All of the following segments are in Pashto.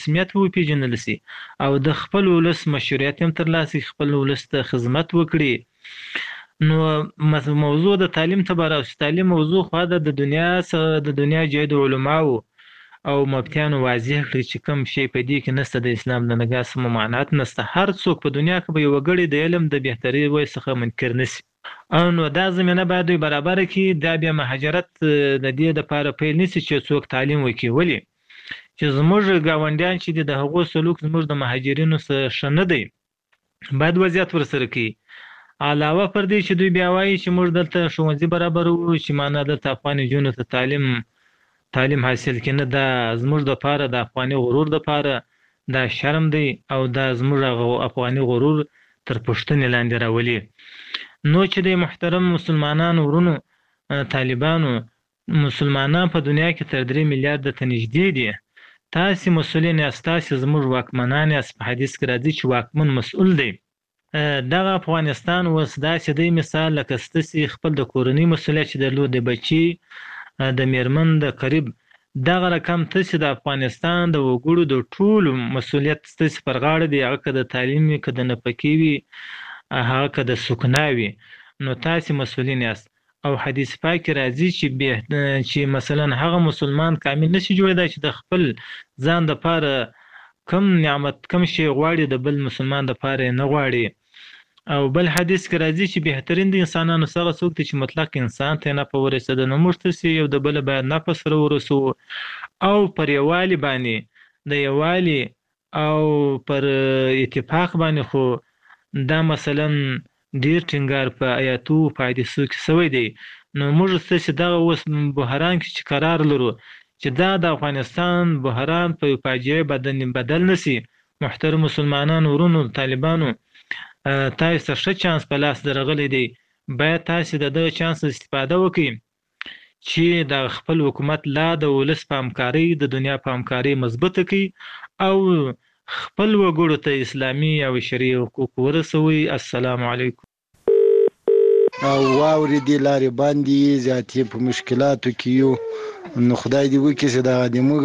رسمیت وپېژندل سي او د خپل ولس مشروعیت هم ترلاسه کړي، خپل ولس ته خدمت وکړي. نو موضوع د تعلیم ته به راوستو. تعلیم موضوع خو د دنیا جید علماو او مفتیانو واضح کړي چې کوم شی په دې کې نشته د اسلام د نګاه څه ممانعت نشته. هر څوک په دنیا کې به یو وګړی د علم د بهتري وای څخه منکر نشي. نو دا زمینه باید دوی برابر کړي. دا بیا مهاجرت د دې دپاره پیل نشي چې څوک تعلیم وکړي. ولې چې زموږ ګاونډیان چې دي د هغو سلوک زموږ د مهاجرینو څخه ښه نه دی، باید وضعیت ورسره کوي. علاوه پر دې چې دوی بیا وایي چې موږ دلته ښوونځي برابروو، چې معنا دلته افغان نجونو ته تعلیم حاصل کړي. نه، دا زموږ دپاره د افغاني غرور دپاره دا شرم دی او دا زموږ افغاني غرور تر پوښتنې لاندې راولي. نو چې د محترم مسلمانانو ورونو طالبانو، مسلمانان په دنیا کې تر 3 میلیارده ته نږدې دي. تاسې مسؤلین یاست، تاسې زموږ واکمنان یاست. په حدیث کې راځي چې واکمن مسؤل دی. دغه افغانستان اوس داسې دی مثال لکه ستاسې خپل د کورنۍ مسؤلیت چې درلود، د بچي د میرمن د قریب، دغه رقم تاسې د افغانستان د وګړو د ټولو مسؤلیت ستاسې پر غاړه دی. هغه که د تعلیم وي، که د نفقې وي، هغه که د سکنا وي، نو تاسې مسؤلین یاست. او حدیث پاک کې راځي چې مثلا هغه مسلمان کامل نشي جوړېدای چې د خپل ځان دپاره کم نعمت کم شی غواړي د بل مسلمان دپاره یې نه غواړي. او بل حدیث کې راځي چې بهترین د انسانانو څخه څوک دی چې مطلق انسان ته نفع ورسېده. نو موږ تاسې یو د بله باید نفع سره ورسوو او پر یووالي باندې د یووالي او پر اتفاق باندې. خو دا مثلا ډیر ټینګار په آیاتو په حدیثو کې سوی دی. نو موږ ستاسې دغه اوس بحران کې چې قرار لرو چې دا د افغانستان بحران په یو فاجعه بدل نشي. محترم مسلمانانو ورونو طالبانو، تاسو ته ښه چانس په لاس درغلی دی. باید تاسې د دغه چانس استفاده وکړئ چې د خپل حکومت لا د ولس په همکارۍ د دنیا په همکارۍ مضبوطه کړي او خپل وګړو ته اسلامي او شرعي حقوق ورسوي. السلام علیکم. او واورېدې لارې باندې زیاتې په مشکلاتو کې یو. نو خدای دې وکړي چې دغه د موږ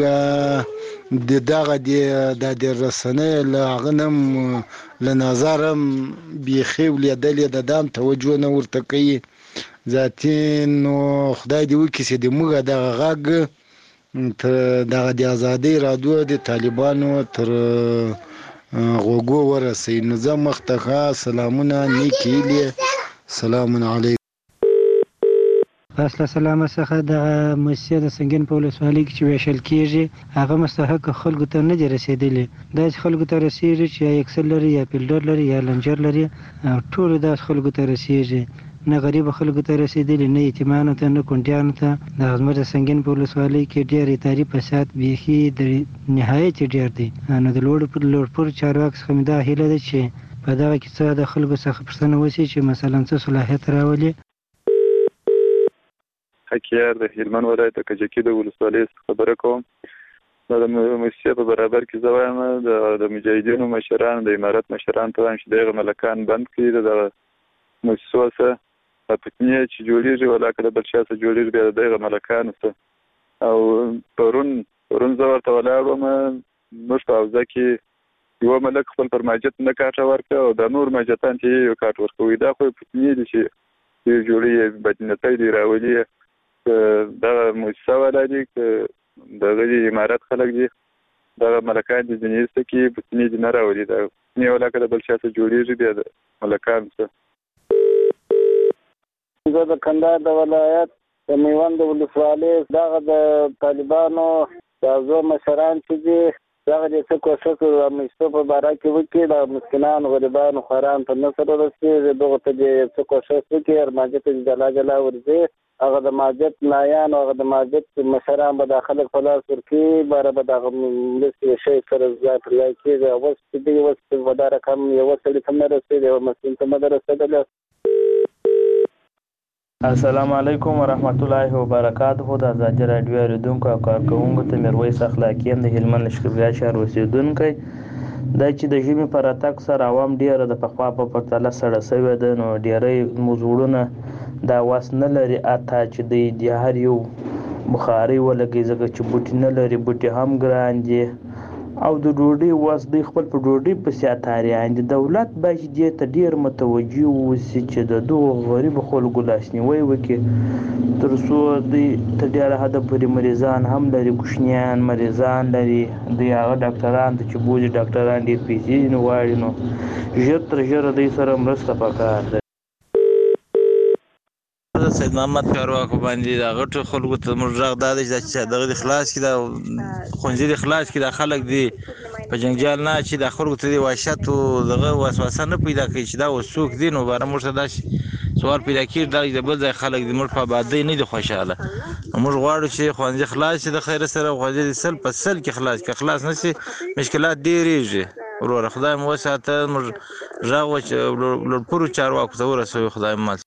د رسنۍ له هغه نه له نظره بیخي ولیدلې د دام توجه نه ورته کوي ذاتي. نو خدای دې وکړي چې د موږ دغه غږ دغه د ازادۍ رادیو د طالبانو تر غوږو ورسوي. نو زه مخته سلامونه نیکې هیلې. سلام علیکم. فاصله سلامه څخه دغه موسسې د سنګین په ولسوالۍ کې چې ویشل کېږي هغه مستحق خلکو ته نه دي رسېدلي. داسې خلکو ته رسېږي چې یا اکسل لري یا فیلډر لري یا لنجر لري، ټولو داسې خلکو ته رسېږي. نه غریبه خلکو ته رسېدلي، نه یتیمانو ته، نه کونډیانو ته. دغه زموږ د سنګین په ولسوالۍ کې ډېر اداري فساد بیخي د نهایت ډېر دی. نو د لوړپوړو چارواکو څخه مې دا هیله ده چې په دغه کې څه د خلکو څخه پوښتنه وشي چې مثلا څه صلاحیت راولي. حکیار د هلمند ولایت د کجکي د ولسوالۍ خبره کوم. دا د موسسې په برابر کې زه وایم د مجاهدینو مشران، د امارت مشران ته وایم چې دغه ملکان بند کړي. د موسسو څخه فتنې چې جوړېږي ولا که د بل چا څه جوړېږي بیا د دغه ملکانو څخه. او پرون زه ورته ولاړ وم، موږ په حوزه کې یو ملک خپل پر ماجت نه کاټه ورکړه او د نور ماجتان چې یو کاټ ورکوي. دا خو فتنې دي چې جوړې بدنیتۍ دي راولي. دغه موسسه والا دي که دغه د امارت خلک دي، دغه ملکان دي ځینې ایسته کې فتنې دي نه راولي. دا فتنې ولا که د بل چا څه جوړېږي بیا د ملکانو څه. زه د کندهار د ولایت د میوند ولسوالۍ دغه د طالبانو د حوزو مشران چې دي دغه د څه کوښښ د موسسو په باره کې وکړي، د مسکینانو غریبانو خوارانو ته نه سره رسېږي. دغو ته دې څه کوښښ وکړي، هر ماجت ته جلا جلا ورځي. هغه د ماجت نایان او هغه د ماجت مشران به دا خلک په لاس ورکړي، باره به دغه مرستې شی سره ځای پر ځای کېږي. اوس چې دی اوس په دا رقم یوه سړي ته نه رسېږي، یوه مسکین ته نه ده رسېدلی. السلام علیکم ورحمت الله وبرکاته. د ازادي راډیو اورېدونکو او کارکوونکو ته میرویس اخلاقي یم، د هلمند لښکرګاه ښار اوسېدونکی. دا چې د ژمي په راتګ سره عوام ډېره د پخوا په پرتله سړه سوې ده. نو ډېری زړونه دا واس نه لري اته چې د هر یو بخارۍ ولګوي، ځکه چې بوټي نه لري. بوټي هم ګران دي او د ډوډۍ وس دوی خپل په ډوډۍ پسې اتاریان دي. دولت باید دې ته ډېر متوجه واوسي چې د دغو غریبو خلکو لاسنیوی وکړي تر څو دوی تر ډېره حده پورې مریضان هم لري، کوچنیان مریضان لري، دوی هغه ډاکټران ته چې بولي ډاکټران ډېر پیسې غواړي، نو ژر تر ژره دوی سره مرسته پکار ده. د سید محمد کارواکو باندې د غټو خلکو ته موږ غږ دا دی چې دغه د خلاص کړي، د ښوونځي د خلاص کړي، د خلک دی په جنجال نه چې د خلکو ته د وحشت او دغه وسوسه نه پیدا کوي چې دا اوس څوک دي. نو باره موږ ته داسې سوال پیدا کېږي دا د بل ځای خلک د موږ په آبادۍ نه دي خوشحاله. موږ غواړو چې ښوونځي خلاص شي د خیر سره، ښوونځي د سل په سل کې خلاص کړي. خلاص نه شي مشکلات ډېرېږي. وروره خدای مو وساته. موږ غږ لوړپوړو چارواکو ته ورسوي. خدای مو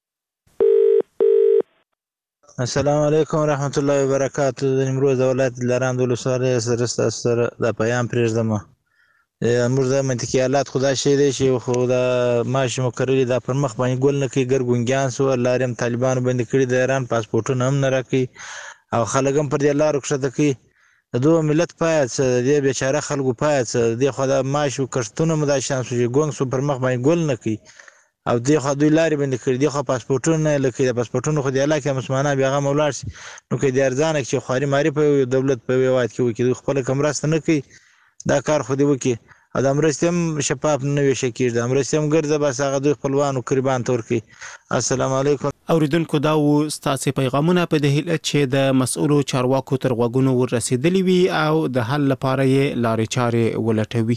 السلام علیکم ورحمت الله وبرکاتو. د نیمروز د ولایت دلارام د ولسوالۍ سره ستاسو سره دا پیام پرېږدم. موږ د منطقي حالات خدا شی دی چې خو دا ماشي مو کرلي دا پر مخ باندې ګل نه کوي، ګرګونګیان سو لارې هم طالبانو بندي کړي، د ایران پاسپورټونه هم نه راکوي او خلک هم پر دې لارو کښته کوي. د دوه ملت پاید څه د دې بیچاره خلکو پاید څه د دې خو دا ماشو کښتونه مو دا شان سو چې ګونګ سو پر مخ باندې ګل نه کوي او دې خو دوی لارې بندې کړي. دې خو پاسپورټونه نه لکه د پاسپورټونو خو د علاقې مسلمانان بیا هغه ولاړ شي. نو که د ارزانه چې خواري ماري په دولت په هېواد کې وکړي، دوی خپله که مرسته نه کوي دا کار خو دې وکړي او دا مرستې هم شفاف نه ویشه کېږي، دا مرستې هم ګرځه بس هغه دوی خپلوانو قربان ته ورکوي. السلام علیکم. اوریدونکو دا و ستاسو پیغامونه په دې هیله چې د مسؤلو چارواکو تر غوږونو ورسېدلي وي او د حل لپاره یې لارې چارې ولټوي.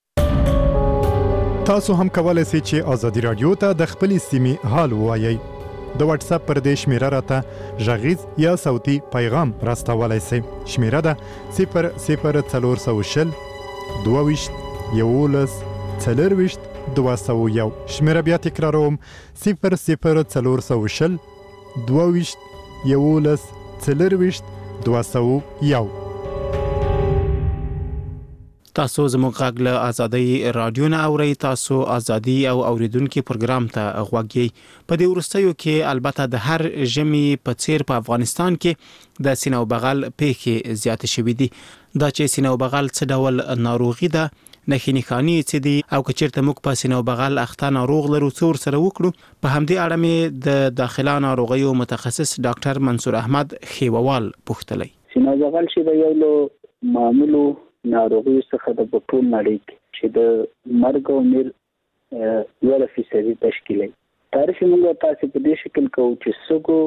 تاسو هم کولای شئ چې ازادي رادیو ته د خپل سیمې حال ووایئ. د واتس اپ پر دې شمیره راته غږیز یا صوتي پیغام راستولای شئ. شمیره ده 00420 22 11 40 201. شمیره بیا تکراروم 00420 22 11 40 201. تاسو زموږ غږ له ازادي رادیو نه اورئ. تاسو ازادي او اوریدونکو پروګرام ته غوږی. په دې ورستیو کې البته د هر ژمي په څیر په افغانستان کې د سینه او بغل پیښې زیات شوې دي. دا چې سینه او بغل څه ډول ناروغي ده، نښې نښانې څه دي او که چیرته موږ په سینه او بغل اخته ناروغ لرو څه ورسره وکړو. په همدې اړه مې د داخله ناروغیو متخصص ډاکټر منصور احمد خیووال پوښتلی. سینه او بغل چې د یو له معمولو ناروغیو څخه د ټول نړۍ چې د مرګ او میر 1% تشکیلوي. تعریف موږ تاسو په دې شکل کوو چې سګو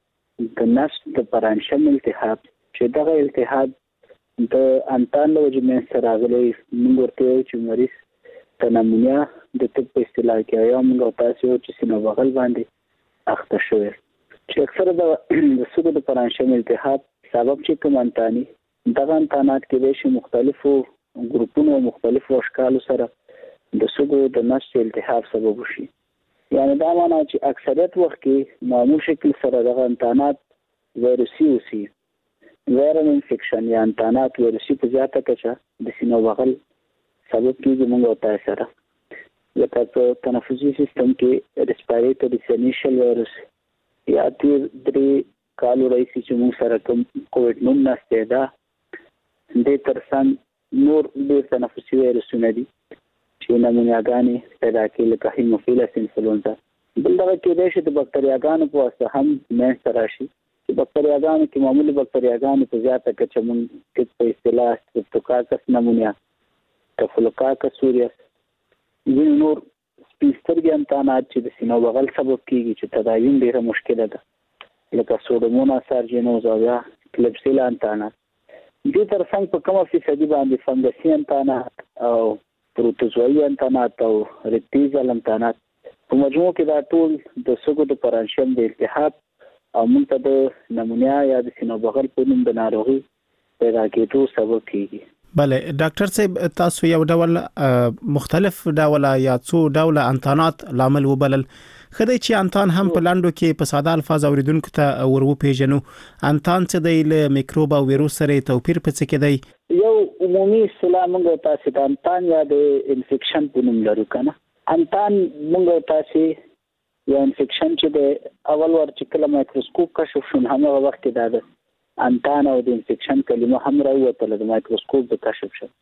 د نفس د پرانشم التهاب چې دغه التهاب د انتان له وجې منځته راغلی، موږ ورته وایو چې مریض تنمونیا د طب په اصطلاح کې یا موږ تاسو چې سینه بغل باندې اخته شوی چې اکثره د سګو د پرانشم التهاب سبب چې کوم انتاني دغه انتانات کې د مختلفو ګروپونو او مختلفو اشکالو سره د سګو د نفس التهاب سبب شي. یعنی دا معنی چې اکثریت وخت کې معمول شکل سره دغه انتانات وایرسي اوسي، وایرل انفیکشن یا انتانات وایرسي په زیاته کچه د سینه بغل سبب کېږي. موږ ورته سره لکه په تنفسي سیستم کې ریسپیریټري سینیشل وایرس یا تیر 3 کالو راځي چې موږ سره کووډ 19 ده د ترڅنګ نور د تنفسي وایرسونه دي چې نمونیاګانې پیدا کوي لکه هیموفیلس انفلونزا. بلدغه کېدای شي د بکتریاګانو په واسطه هم منځته راشي چې بکتریاګانو کې معمولي بکتریاګانې په زیاته کچه موږ په اصطلاح سترپټوکاکس نمونیا، ټفلوکاکس اوریس، ځینې نور سپین سترګې انتانات چې د سینه بغل سبب کېږي چې تداوین ډېره مشکله ده لکه سوډوموناس سارجینوز او یا کلپسیلا انتانات. دې ترڅنګ په کومه فیصدي باندې فنګسي انتانات او پروتوزوایي انتانات او ریپټیزل انتانات په مجموع کې دا ټول د سږو د پرانشم د التهاب او موږ ته د نمونیا یا د سینه بغل په نوم د ناروغي پیدا کېدو سبب کېږي. بله ډاکټر صاحب، تاسو یو ډول مختلف ډول یا څو ډول انتانات لامل وبلل. خدای چې انتان هم په لاندو کې په ساده الفاظ اوریدونکو ته ورو پیژنو. انتان څه دی، له میکروب او ویروس سره توپیر په څه کې دی؟ یو عمومي اصطلاح موږ تاسو ته انتان یا د انفیکشن په نوم لرو کنه. انتان موږ تاسو یا انفیکشن چې د اول ور چې کله مایکروسکوپ کشف شون هغه وخت کې دا انتان او د انفیکشن کلمه هم راوته د مایکروسکوپ د کشف شو.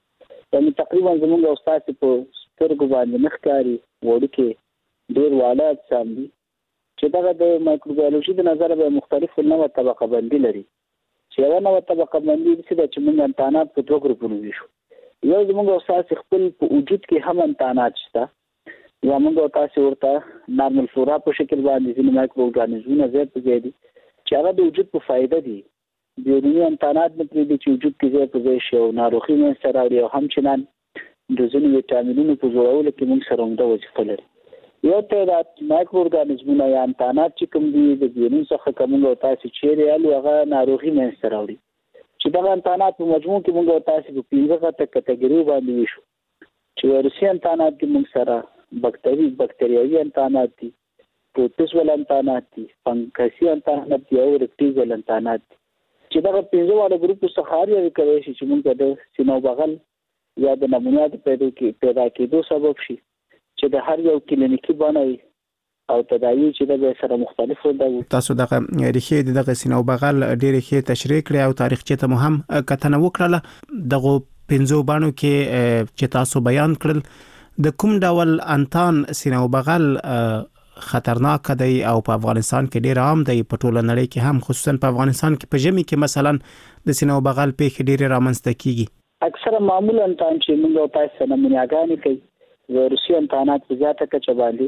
یعنې تقریبا زموږ او ستاسې په سترګو باندې نه ښکاري وړوکې ډېر واړه اجسام دي چې دغه د مایکروبیولوژي د نظره به مختلفو نوع طبقه بندي لري چې یوه نوع طبقه بندي داسې ده چې موږ انتانات په دوه ګروپونو ویشو یو زموږ او ستاسې خپل په وجود کې هم انتانات شته یا موږ او تاسې ورته نارمل فلورا په شکل باندې ځینې مایکرو ارګانیزمونه ځای په ځای دي چې هغه د وجود په فایده دي بیروني انتانات نه پرېږدي چې وجود کې ځای په ځای شي او ناروغي منځته راوړي او همچنان د ځینو ویټامینونو په جوړولو کې موږ سره عمده وظیفه لري یو تعداد مایکرو ارګانیزمونه یا انتانات چې کوم دي د بیرون څخه که موږ او تاسې چیرې یالو هغه ناروغي منځته راوړي چې دغه انتانات په مجموع کې موږ او تاسې په 15 کټګریو باندې ویشو چې ویروسي انتانات دي موږ سره بکتریاوي انتانات دي پروتوز ول انتانات دي فنګسي انتانات دي او رپټیزل انتانات دي چې دغه 15 واړه ګروپ څخه هر یو کوي چې موږ د سینو بغل یا د نمونات پیدا کېدو سبب شي چې د هر یو کلینیکي باندې او تداوی چې د سره مختلف ده تاسو دغه ریښې دغه سینو بغل ډېرې ښې تشریح کړې او تاریخچه ته مهم کتنه وکړه دغه 15 باندې کې چې تاسو بیان کړل د کوم ډول انتان سینو بغل خطرناک دی او په افغانستان کې ډیر عام دی په ټوله نړۍ کې هم خصوصا په افغانستان کې په ژمي کې مثلا د سینو بغل پیښې ډیر رامنځته کیږي اکثره معمولا انتان چې موږ تاسو نمونهګانې کوي ویروسي انتانات په زیاته کچه باندې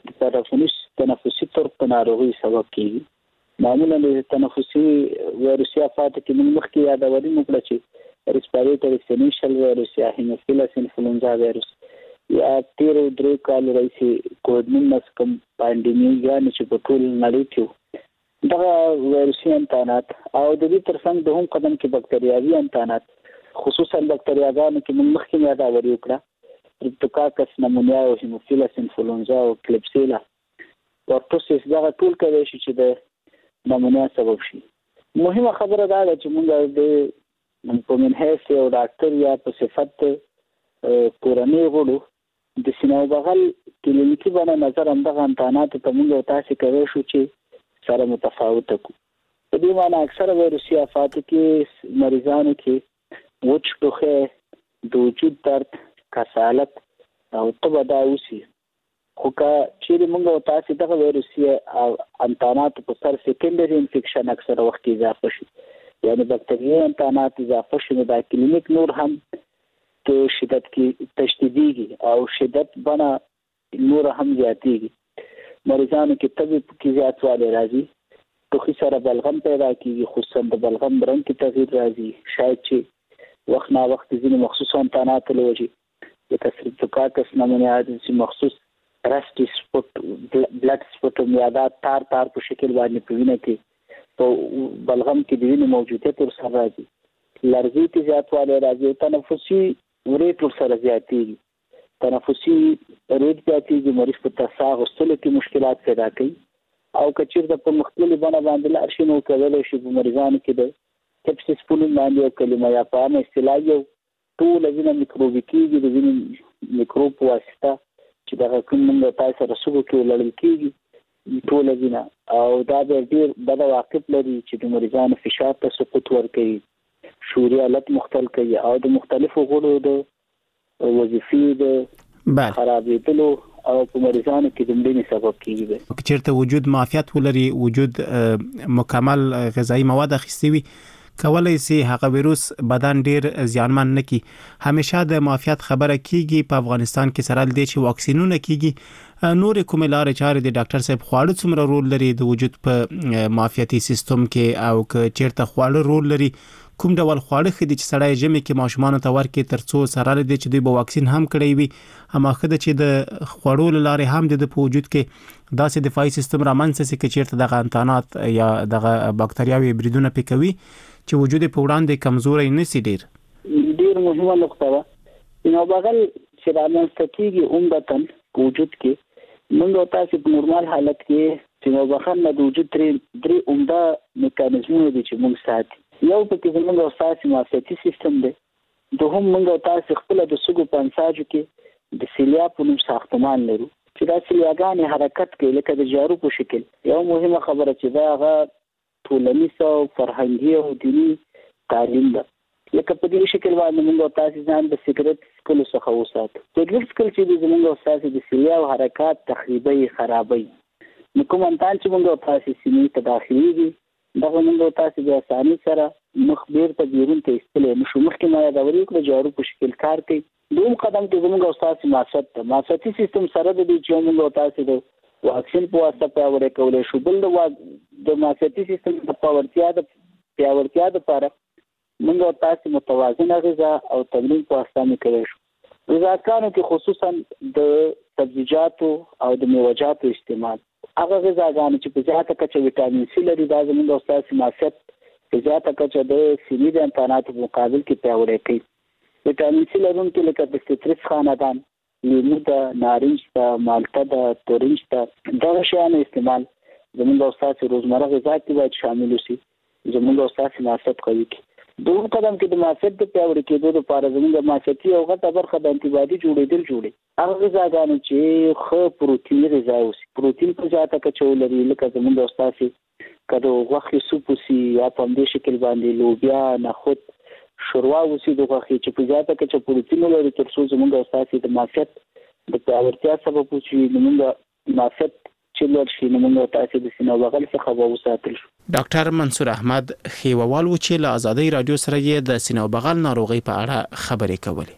تنفسي طرق ناروغي سبب کیږي معمولا د تنفسي ویروسي افات کې موږ مخکې یادولې موږ چې ریسپیریټري سینیشل ویروس یا هیموفیلس انفلوئنزا ویروس یا 13 کال راځي کوډ-19 کوم پاندیمي یعنی چې په ټول نړۍ کې دغه ویروسي انتانات او د دې ترڅنګ د هم قدم کې بکتریاوي انتانات خصوصا بکتریاګانو کې موږ مخکې یادولې وکړه سترپتوکاکس نمونیا او هیموفیلس انفلوئنزا او کلیپسیلا ورټوسیس دغه ټول کوي چې د نمونیا سبب شي مهمه خبره دا ده چې موږ د په منحیث یو ډاکټر یا په صفت کورنۍ غړو د سینو بغل کلینیکي باندې نظر همدغه انتانات ته موږ تاسو کوي شو چې سره متفاوت کو په دې معنی اکثره ویروسي افاتو کې مریضانو کې وچ ټوخه د وجود درد کسالت او تبدا اوسي خو کا چې موږ تاسو دغه ویروسي انتانات په سر سیکنډري انفیکشن اکثره وخت اضافه شي یعنی بکتریاوي انتانات اضافه شي نو د کلینیک نور هم ته شدت کې تشدیدي او شدت بنا نور هم زیاتېږي مریضانو کې طبيب کې زیاتوالی راځي ټوخي سره بلغم پیدا کیږي خصوصا د بلغم رنګ کې تغییر راځي شاید چې وخت نا وخت ځینې مخصوص انتانات لوجي د سترپتوکاکس نمونیا د مخصوص رسټي سپوت بلډ سپوټوم یا دا تار په شکل باندې په وینه کې په بلغم کې د وینې موجودیت ورسره راځي لرزي کې زیاتوالی راځي تنفسي ریټ ورسره زیاتېږي تنفسي ریټ زیاتېږي مریض په تنفس غوښتلو کې مشکلات پیدا کوي او کچیر د په مختلفو باندې لار شي نو کولای شي په مریضانو کې د سپسیس په نوم باندې یو کلمه یا په عامه اصطلاح یو ټول ځینې میکروبي کېږي د ځینې میکروب په واسطه چې دغه کوم موږ تاسو سره سګو کې لړل کېږي ټول ځینې او دا ډېر بد عواقب لري چې د مریضانو فشار ته سقوط ورکوي شعوري حالت مختل کوي او د مختلفو غړو د وظیفې د خرابېدلو او په مریضانو کې د مړینې سبب کیږي چیرته وجود معافیت ولري وجود مکمل غذایی مواد اخیستي وي کولای شي هغه ویروس بدن ډیر زیانمن نه کی همیشه د معافیت خبره کیږي په افغانستان کې سره د چې واکسینونه کیږي نور کومه لارې چارې د ډاکټر صاحب خواړه څومره رول لري د وجود په معافیتي سیستم کې او چیرته خواړه رول لري کوم ډول خواړه خدي چې سړی ژمي کې ماشومان ته ورکې ترڅو سره لري چې دوی به واکسین هم کړی وي اما خدای چې د خواړو لارې هم د وجود کې داسې دفاعي سیستم رامنځته سي چې چیرته د انتانات یا د بکتریاوي بریدونه پکوي چې وجود په وړاندې کمزوري نه سي ډیر مهمه نقطه ده نو بغل چې رامنځته کیږي عمدتاً وجود کې موږ تاسو په نورمال حالت کې چې نو بغل د وجود درې عمده میکانیزمونه دي چې موږ ساتي یو پکې زموږ اساسي معافیتي سیستم دی دوهم موږ تاسو خپل د سګو پنساجو کې د سیلیا په نوم ساختمان لرو چې دا سیلیاګانې حرکت کوي لکه د جارو په شکل یو مهمه خبره چې دا هغه ټولنیز او فرهنګي او دینی تعلیم ده لکه په دې شکل باندې موږ تاسو ځان د سیګریټ څکلو څخه وساتو. سیګریټ څکل چې زموږ تاسو د سیلیا او حرکات تخریبي خرابي نو کوم انتان چې موږ تاسو سیمې ته داخليږي دا موږ تاسو د اساني سره مخبر ته بیرون ته استلې نشو. مخکې ما دا ورې کړ جارو په شکل کار کوي. دوم قدم کې زموږ تاسو ماساتي سیستم سره د دې چې موږ تاسو د واکسین په واسطه پیاوړی کولای شو. بل د ماساتي سیستم د پیاوړتیا لپاره موږ تاسو متوازنه غذا او تمرین په واسطه کوي شو. غذاګانو کې خصوصا د سبزیجاتو او د میوه‌جاتو استعمال هغه غذاګانو چې په زیاته کچه ویټامین سی لري دا زموږ تاسو ماسات په زیاته کچه د سیمې د امکاناتو په مقابل کې پیاوړی کوي. ویټامین سی لرونکي لکه د سټریس خاندان، لیمو د نارنج د مالټه د تورنج د دغه شیانو استعمال زموږ تاسو روزمره غذا کې باید شامل وي. زموږ تاسو ماسات قوي کی. دوم قدم کې د ماسات د پیاوړي کېدو لپاره زموږ ماساتي او غټه برخه د انټي باډي جوړېدل هغه غذاګانې چې خو پروتین غذا اوسي. پروتین په زیاته کچه ولري لکه زموږ تاسو کدو غوښې سوپ وسی یا په دې شکل باندې لوبیا، نخود، شوروا وسی د غوښې چې په زیاته کچه پروتین لري تر څو زموږ تاسو د ماسات د پیاوړتیا سبب وشي. زموږ ماسات چې لږ شي نو موږ تاسو د سینو بغل څخه وساتل شو. ډاکټر منصور احمد خیووال و چې له آزادۍ رادیو سره یې د سینو بغل ناروغي په اړه خبرې کولې.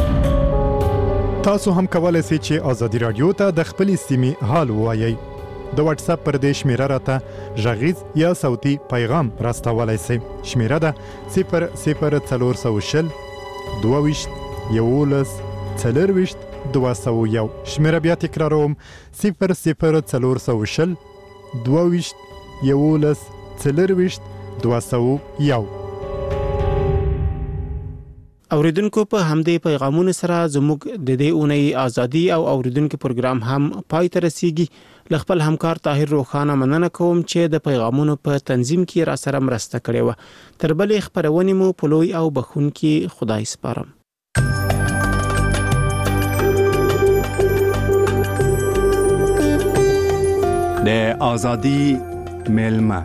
تاسو هم کولای شئ چې آزادۍ رادیو ته د خپل سیمې حال ووایي. د واتس اپ پر دې شمیره راته غږیز یا صوتي پیغام راستولای شئ. شمیره ده 00420 22 11 40 201. شمیره بیا تکراروم 00420 22 11 40 201. اوریدونکو په همدې پیغامونو سره زموږ د دې اونۍ ازادي او اوریدونکو پروګرام هم پای ته رسیږي. خپل همکار طاهر روخانه مننه کوم چې د پیغامونو په تنظیم کې را سره مرسته کړې و. تر بلې خبرونې مو په لوی او بخونکي خدای سپارم. د ازادي ملما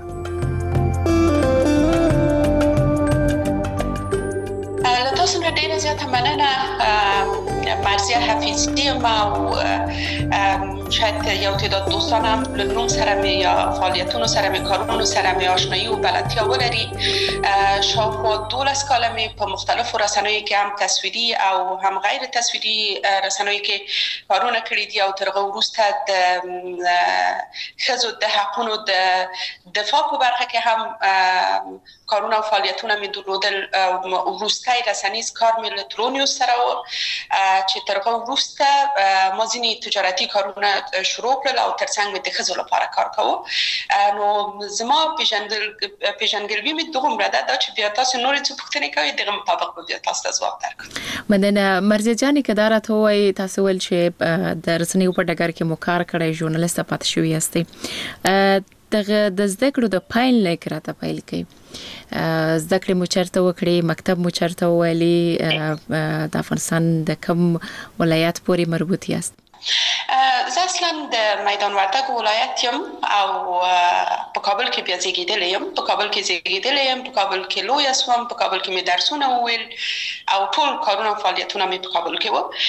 تاسو نه ډیره زیاته مننه. مرزیه حفیظی ما و شاید یو تعداد دوستانم لنوم سرمی یا فعالیتونو سرمی کارونو سرمی آشنایی و بلدتیا ولري. شاوخوا 12 کاله په مختلفو رسنیو کې هم تصویری او هم غیر تصویری رسنیو کې کارونه کړي دي او تر هغه وروسته د ښځو د حقونو د دفاع په برخه کې هم کارونه او فعالیتونه مې درلودل. وروسته رسنیز کار مې له ترونیوس سره و چې تر هغه وروسته ما ځینې تجارتي کارونه شروع کړل او ترڅنګ مې د ښځو لپاره کار کوم. نو زما پیژنګلوي مې دومره ده چې بیا تاسو نورې څه پوښتنې کوئ دغه مطابق به بیا تاسو ته ځواب درکړم. مننه. مرزیه جانې که دا راته ووایي تاسو ویل چې د رسنیو په ډګر کې مو کار کړی، ژورنالیسټه پاتې شوي یاستئ. دغه د زده کړو د پیل لیک راته پیل کړئ. زده کړې مو چېرته وکړې؟ مکتب مو چېرته وویلې؟ د افغانستان د کوم ولایت پورې مربوط یاست؟ زه اصلا د میدان وردګ ولایت یم او په کابل کې بیا زیږیدلی یم. په کابل کې لویه شوم. په کابل کې مې درسونه وویل او ټول کارونه او فعالیتونه مې په کابل کې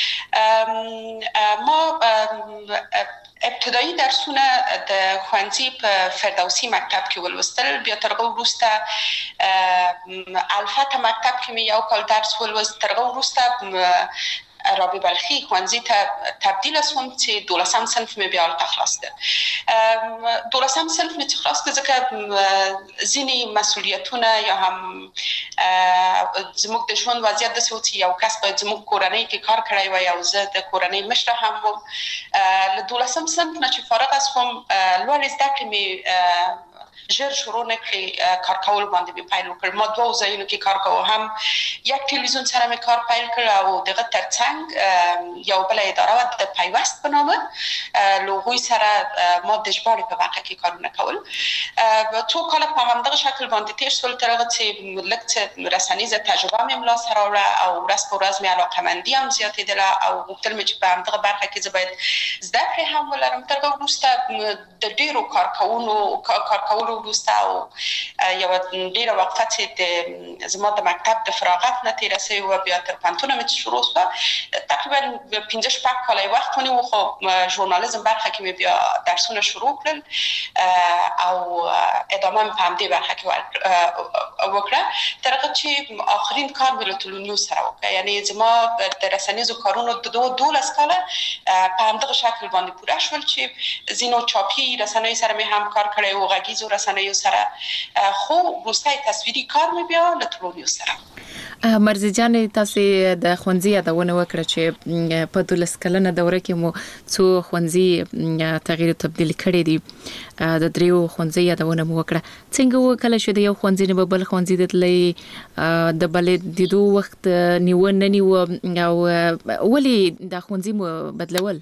وو. ما ابتدایی درسونه د ښوونځي په فردوسي مکتب کې ولوستل. بیا تر هغه وروسته الفت مکتب کې مې یو کال درس ولوست. تر هغه وروسته رابعه بلخی ښوونځي ته تبدیل شوم چې 12 صنف مې بیا هلته خلاص کړ. 12 صنف مې چې خلاص کړ ځکه ځینې مسؤلیتونه یا هم زموږ د ژوند وضعیت داسې و چې یو کس باید زموږ کورنۍ کې کار کړی وای او زه د کورنۍ مشره هم وم. له 12 صنف نه چې فارغ شوم لوړې زده کړې مې ژر شروع نکړې. کار کول باندې مې پیل وکړ. ما 2 ځایونو کې کار کوم. هم یک تلویزیون سره مې کار پیل کړ او دغه ترڅنګ یو بل اداره و د پیوست په نامه له هغوی سره ما د ژباړې په برخه کې کارونه کول. 2 کاله په همدغه شکل باندې تېر شول تر هغه چې لږ څه رسنیزه تجربه مې مې لاسته راوړه او ورځ په ورځ مې علاقه‌مندي هم زیاتېدله او غوښتل مې چې په همدغه برخه کې زه باید زده کړې هم ولرم. تر هغه وروسته د ډېرو کار کولو شروع وروسته او یو ډیره وقفه چې زما د مکتب د فراغت نه تیر سوی و بیا تر پانتون مې شروع شو تقریبا 15 شپږ کاله وخت ونیو خو ژورنالیزم برخه کې مې بیا درسونه شروع کړل او ادامه مې په همدې برخه کې وکړه تر هغه چې آخرین کار مې له تلونیو سره وکړ یعنی زما د رسنیزو کارونو د 12 کاله په همدغه شکل باندې پوره شول چې زینو چاپی رسنیو سره مې هم کار کړی او غږیزو رسنیو سره خو وروستی تصویري کار مې بیا له تلونیو سره مرزي جان تاسو د خوندزي یادونه وکړه چې په 12 کلنه دوره کې مو څو خوندزي تغییر او تبديل کړي دي د دریو خوندزي یادونه مو وکړه څنګه وکړه چې د یو خوندزي نه بل خوندزي دتلې د بل د دوه وخت نیونه نیو او ولي د خوندزي مو بدلول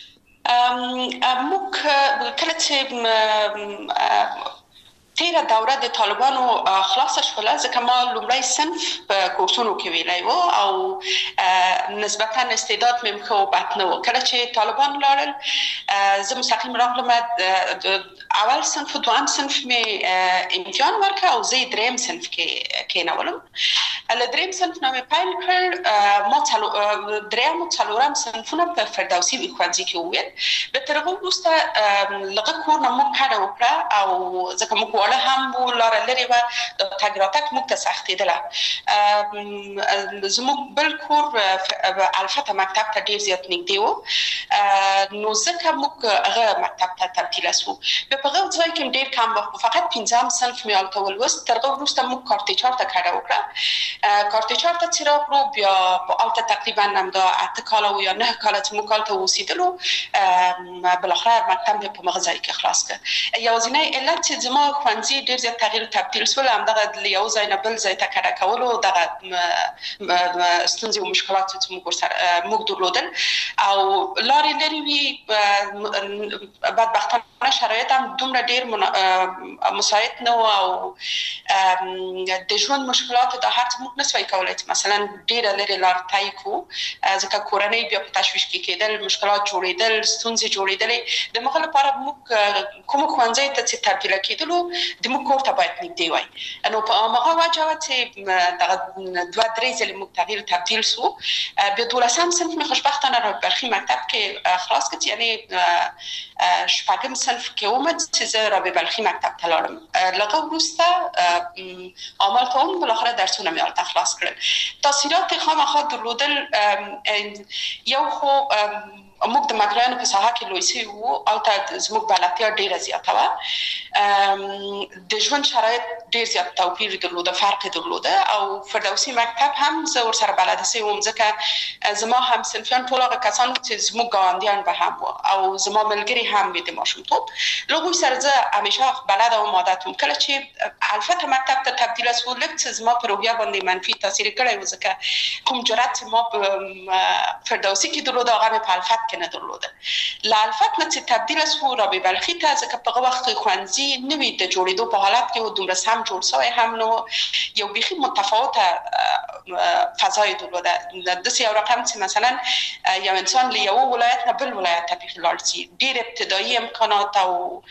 موږ کله چې تیره دوره د طالبانو خلاص شوله ځکه ما لومړی صنف په کورسونو کې ویلی و او نسبتا استعداد مې ښه و بد نه و کله چې طالبان لاړل زه مستقیم راغلم اول صنف و دویم صنف مې امتحان ورکړ او زه دریم صنف کې کېنولم له دریم صنف نه مې پیل کړ ما دریم او څلورم صنفونه په فردوسي ښوونځي کې وویل به تر هغه وروسته لږ کور نه موږ کار وکړه او ځکه موږ وړه هم و لاره لرې وه د تګ راتګ موږ ته سختېدله زموږ بل کور الفته مکتب ته ډېر زیات نږدې و نو ځکه موږ هغه مکتب ته تبدیله سو بیا په هغه ځای کې ډېر کم وخت فقط 15 صنف مې هلته ولوست تر هغه وروسته موږ کارتیچار ته کډه وکړه کارتیچار ته چې راغلو بیا هلته تقریبا همدا 8 کاله و یا 9 کاله چې موږ هلته اوسېدلو بالاخره مکتب مې په هغه ځای کې خلاص کړ یوازینی علت چې زما ښوونځي ډېر زیات تغییر تبدیل شول همدغه له یو ځای نه بل ځای ته کډه کولو دغه ستونزې او مشکلات چې موږ درلودل او لارې لرې وي بدبختانه شرایط هم دومره ډېر مساعد نه و او د ژوند مشکلات دا هر څه موږ نسوای کولی چې مثلا ډېره لرې لار طی کړو ځکه کورنۍ بیا په تشویش کې کېدل مشکلات جوړېدل ستونزې جوړېدلې د هغه لپاره موږ کوم ښوونځي ته چې تبدیله کېدلو د موږ کور ته باید نږدې وای نو په هغه وجه وه چې دغه 2-3 ځلې موږ تغییر تبدیل سو بیا 12 صنف مې خوشبختانه رابرخي مکتب کې خلاص کړ یعنی شپږم صنف کې وم چې زه رابرخي مکتب ته لاړم لږ وروسته عمل کوم بالاخره درسونه مې هلته خلاص کړل تاثیرات خامخا درلودل یو خو موږ د مګرانو په ساحه کې لوی سوي وو هلته زموږ بلدتیا ډېره زیاته وه د ژوند شرایط ډېر زیات توپیر درلوده فرق درلوده او فردوسي مکتب هم زه ورسره بلده سوی وم ځکه زما همصنفیان ټول هغه کسان چې زموږ ګاونډیان به هم وو او زما ملګري هم وي د ماشومتوب له هغوی سره زه همیشه بلده وم عادت وم کله چې الفته مکتب ته تبدیله سو لږ څه زما په روحیه باندې منفي تاثیر کړی و ځکه کوم جرأت چې ما په فردوسي کې درلوده هغه مې په الفت کې نه درلوده له الفت نه چې تبدیله سو رابعه بلخي ته ځکه په هغه وخت ښوونځي نوي د جوړېدو په حالت کې و دومره سم جوړ شوی هم نو یو بیخي متفاوته فضای درلوده داسې یو رقم چې مثلا یو انسان له یو ولایت نه بل ولایت ته بیخي لاړ شي ډېر ابتدایي امکانات او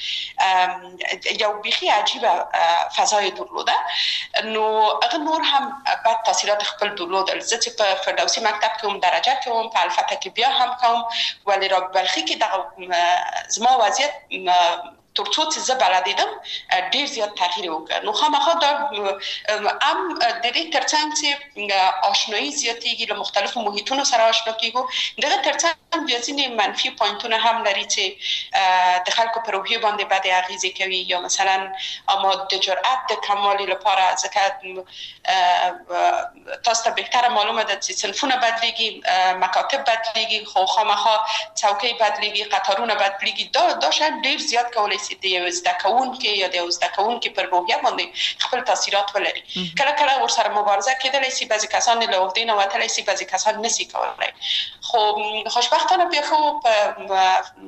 یو بیخي عجیبه فضای درلوده نو هغه نور هم بد تاثیرات خپل درلودل زه چې په فردوسي مکتب کې هم درجه کوم په الفته کې بیا هم کوم ولی را بلخی کې دغه زما وضعیت ترڅو چې زه بلدیدم ډیر زیات تغییر وکړ نو خامخا دا هم د دې ترڅنګ چې آشنایی زیاتېږي له مختلفو محیطونو سره آشنا کېږو دغه ترڅنګ بیا ځینې منفي پوینټونه هم لري چې د خلکو په روحیه باندې بدې اغیزې کوي یا مثلا اما د جرأت د کموالي لپاره ځکه تاسو ته بهتره معلومه ده چې صنفونه بدلیږي مکاتب بدلیږي خو خامخا څوکۍ بدلیږي قطارونه بدلیږي دا شاید ډیر زیات کولی شي د یو زده کوونکي یا د یو زده کوونکي پر روحیه باندې خپل تاثیرات ولري کله کله ورسره مبارزه کېدلی شي بعضې کسان له عهدې نه وتلی شي بعضې کسان نشي کولی خو خوشبختانه بیا خو په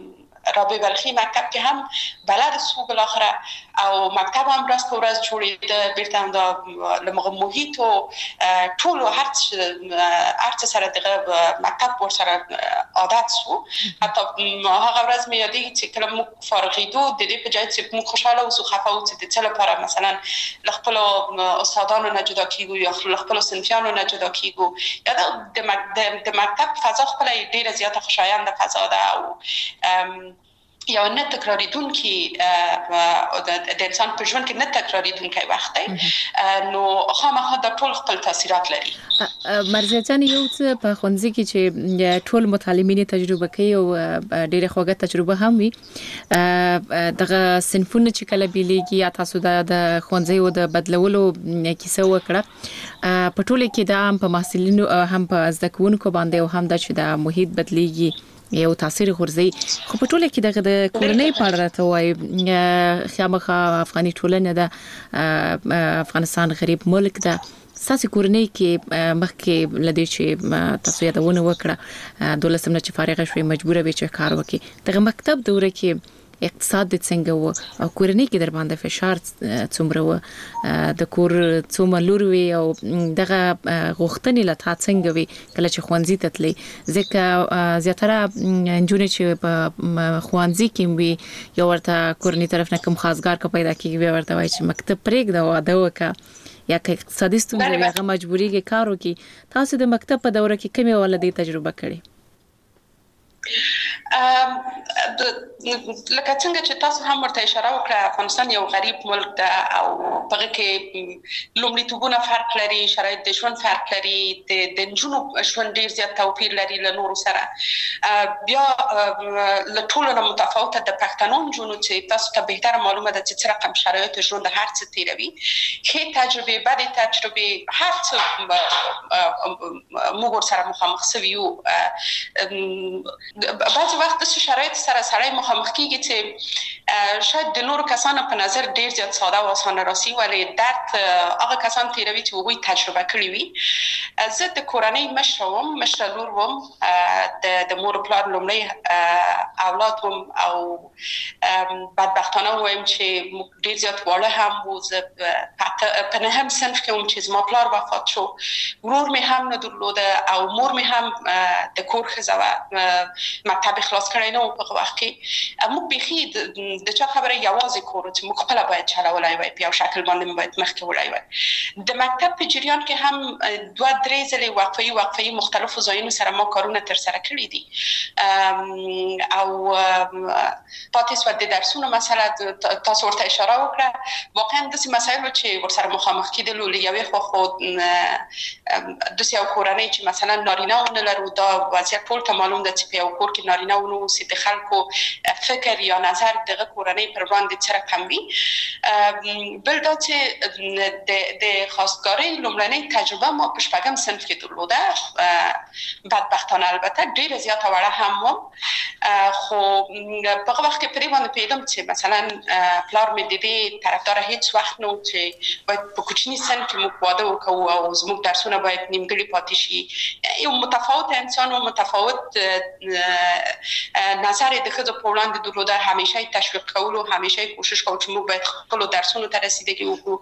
رابعه بلخی مکتب که هم بلد سو بالاخره او مکتب هم راست په ورځ جوړېده بیرته هم د محیط او ټول هر سره دغه مکتب ور سره عادت سو حتی هغه ورځ مې یادېږي چې کله موږ فارغېدو د دې په ځای چې موږ خوشاله اوسو خفه اوسو د څه لپاره مثلا له خپلو استادانو نه جدا کېږو یا له خپلو صنفیانو نه جدا کېږو یا د مکتب فضا خپله ډېره زیاته خوشاینده فضا ده او یا نه تکراریدونکي د انسان په ژوند کې نه تکراریدونکي وخت دی نو خامخا د ټول خپل تاثیرات لري. مرزیه جان یو څه په ښوونځي کې چې ټول متعلمین تجربه کوي او ډېره خوږه تجربه هم وي دغه صنفونه چې کله بیلیږي یا تاسو د ښوونځي او د بدلولو کیسه وکړه په ټوله کې دا هم په محصلینو هم په زده کوونکو باندې او هم د چې د محیط بدلیږي یو تاثیر غورځي خو په ټوله کې دغه د کورنۍ په اړه راته وایي خامخا افغاني ټولنه ده افغانستان غریب ملک ده ستاسو کورنۍ کې مخکې لدې چې تاسو یادونه وکړه 12 نه چې فارغه شوې مجبوره به چې کار وکړي دغه مکتب دوره کې اقتصاد د څنګه و او کورنۍ کې در باندې فشار څومره و د کور څومره لور وی او دغه غوښتنې لته څنګه وی کله چې ښوونځي ته تللی ځکه زیاتره نجونې چې په ښوونځي کې وي یو ورته کورنۍ طرف نه کوم خاصګار کا پیدا کیږي بیا ورته وایي چې مکتب پرېږده واده وکړه یا که اقتصادي ستونزې هغه مجبوري کې کار وکړي تاسو د مکتب په دوره کې کومه ولدي تجربه کړې؟ لکه څنګه چې تاسو هم ورته اشاره وکړه افغانستان یو غریب ملک ده او په کې لومړیتوبونه فرق لري شرایط د ژوند فرق لري د نجونو ژوند ډیر زیات توپیر لري له نورو سره بیا له ټولو نه متفاوته د پښتنو نجونو چې تاسو ته بهتره معلومه ده چې څه رقم شرایط ژوند هر څه تیروي ښه تجربه بد تجربه هر څه موږ سره مخامخ سویو بعض وخت د شرایط سره سړی مخامخ کیږي چې شاید د نورو کسانو په نظر ډیر زیات ساده او اسانه راسي ولی درد هغه کسان تیروي چې هغوی تجربه کړی وي. زه د کورنۍ مشره لور وم د مور پلار لومړی اولاد وم او بدبختانه وایم چې ډیر زیات واړه هم وو زه په نهم صنف کې وم چې زما پلار وفات شو ورور مې هم نه درلوده او مور مې هم د کور ښځه وه مکتب خلاص کړی نه و په هغه وخت کې موږ بیخي د چا خبره یوازې کور چې موږ خپله باید چلولی وای په یو شکل باندې مو باید مخکې وړی وای. د مکتب په جریان کې هم 2-3 ځلې وقفه‌ای مختلفو ځایونو سره ما کارونه ترسره کړي دي او پاتې سوه د درسونو مسله تاسو ورته اشاره وکړه واقعا داسې مسایلو چې ورسره مخامخ کېدلو له یوې خوا خو داسې یو کورنۍ چې مثلا نارینه ونه لرو دا وضعیت ټول ته معلوم ده چې په یو کور کې نارینه ونه اوسي د خلکو فکر یا نظر دغه کورنۍ پر وړاندې څه رقم وي. بل دا چې د خواستګارۍ لومړنۍ تجربه ما په شپږم صنف کې درلوده بدبختانه البته ډېره زیاته وړه هم وم خو په هغه وخت کې پرې باندې پوهېدم چې مثلا پلار مې د دې طرفداره هیڅ وخت نه و چې باید په کوچني سن کې موږ واده وکړو او زموږ درسونه باید نیمګړي پاتې شي. یو متفاوت انسان و متفاوت نظر د ښځو په وړاندې درلوده همیشه یې تشویق کولو همیشه یې کوشش کولو چې موږ باید خپلو درسونو ته رسیدګي وکړو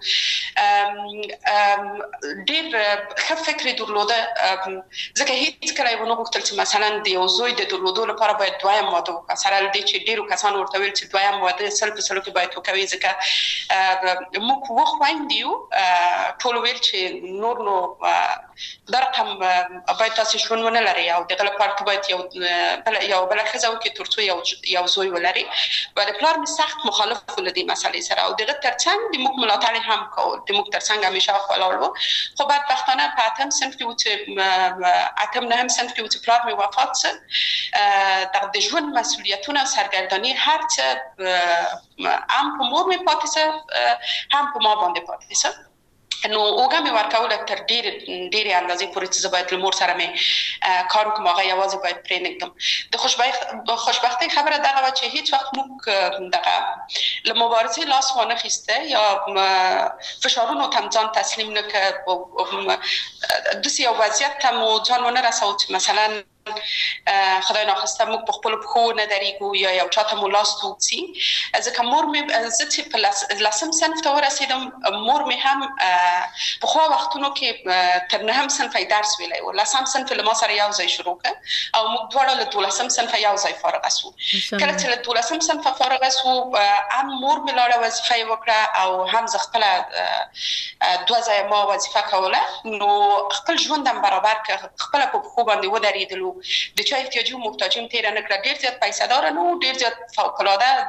ډېر ښه فکر یې درلوده ځکه هېڅکله یې ونه غوښتل چې مثلا د یو زوی د درلودو لپاره باید دویم واده وکړه سره له دې چې ډېرو کسانو ورته ویل چې دویم واده 100% باید وکوي ځکه موږ اووه خویندې یو ټول ویل چې نور نو دا رقم باید تاسې ژوند ونه لرئ او دغه لپاره باید یو بله ښځه وکړي تر څو یو زوی ولري ولی پلار مې سخت مخالف و له دې مسلې سره او دغه ترڅنګ د موږ ملاتړ یې هم کول د موږ ترڅنګ همیشه ولاړ و خو بدبختانه په اتم صنف کې و چې اتم نهم صنف کې و چې پلار مې وفات څه دغه د ژوند مسؤلیتونه او سرګرداني هر څه هم په مور مې پاتې څه هم په ما باندې پاتې څه نو اوږه مې ورکوله تر ډېرې اندازې پورې چې زه باید له مور سره مې کار وکړم هغه یوازې باید پرې نه ږدم. د خوشبختۍ خبره دغه وه چې هېڅ وخت موږ دغه له مبارزې لاس وانه خیسته یا فشارونو ته ځان تسلیم نه کړ داسې یو وضعیت ته مو ځان ونه رساو چې مثلا خدای ناخواسته موږ په خپل پښو نه درېږو یا یو چاته مو لاس توږد سي. ځکه مور مې زه چې په لسم صنف ته ورسېدم مور مې هم پخوا وختونو کې تر نهم صنف درس ویلی و. لسم صنف له ما سره یو ځای شروع کړ او موږ دواړه له 12 صنف یو ځای فارغ شو. کله چې له 12 صنف فارغ شو هم مور مې لاړه وظیفه یې وکړه او هم زه خپله 2 ځایه ما وظیفه کوله. نو خپل ژوند هم برابر کړ، خپله په پښو باندې ودرېدلو. د چا احتیاجي و محتاجي هم تېره نه کړه. ډېر زیات پیسه داره نه و، ډېر زیات فوق‌العاده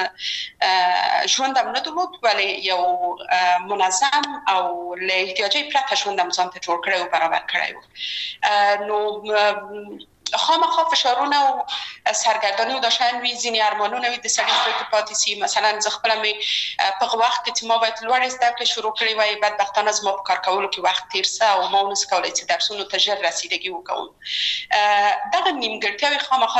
ژوند هم نه درلود، ولی یو منظم او له احتیاجي پرته ژوند هم ځان ته جوړ کړی و، برابر کړی و. نو خامخا فشارونه او سرګرداني داشتن وی، ځینې ارمانونه وي د سړي زړه کې پاتې سي. مثلا زه خپله مې په هغه وخت کې چې ما باید لوړې زده کړې شروع کړې وای، بدبختانه زما په کار کولو کې وخت تېر شه او ما ونسو کولی چې درسونو ته ژر رسیدګي وکړم. دغه نیمګړتیاوې خامخا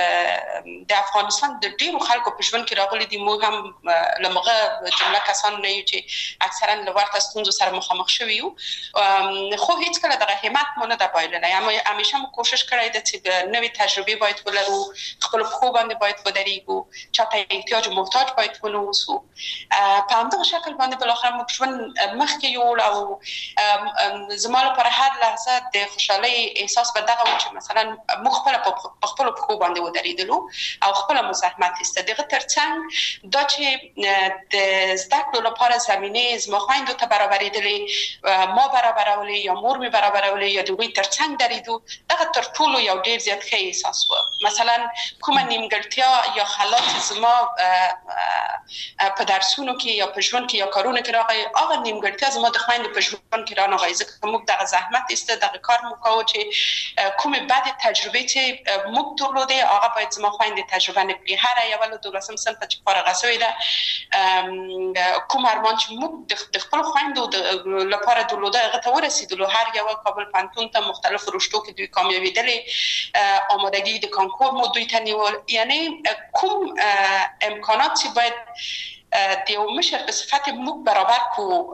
د افغانستان د ډېرو خلکو په ژوند کې راغلي دي. موږ هم له هغه جمله کسان نه یو چې اکثرا له ورته ستونزو سره مخامخ شوي یو، خو هېڅکله دغه همت مو نه ده بایللی. همیشه مو کوشش کړی ده چې نوې تجربې باید ولرو، خپل پښو باندې باید ودرېږو، چاته احتیاج و محتاج باید ونه اوسو. په همدغه شکل باندې بالاخره موږ ژوند مخکې یوړ او زما لپاره هر لحظه د خوشحالۍ احساس به دغه و چې مثلا موږ خپله په خپلو پښو باندې ودرېدلو او خپله مو زحمت ایسته. دغه ترڅنګ دا چې د زده کړو لپاره زمینې زما خویندو ته برابرېدلې، ما برابرولې یا مور مې برابرولې یا د هغوی ترڅنګ درېدو، دغه تر ټولو یو ډېر زیات ښه احساس و. مثلا کومه نیمګړتیا یا خلا چې زما په درسونو کې یا په ژوند کې یا کارونو کې راغی، هغه نیمګړتیا زما د خویندو په ژوند کې رانغی. ځکه موږ دغه زحمت ایسته، دغه کار مو کوو چې کومې بدې تجربې چې موږ درلودې هغه باید زما خویندې تجربه نه کړي. هره یوه له 12 صنفه چې فارغه شوې ده، کوم ارمان چې موږ د خپلو خویندو لپاره درلوده هغه ته ورسېدلو. هر یوه کابل پوهنتون ته مختلفو رشتو کې دوی کامیابېدلې، آمادگی د کانکور مو دوی ته نیول. یعنی کوم امکانات چې باید د یو مشر په صفت موږ برابر کو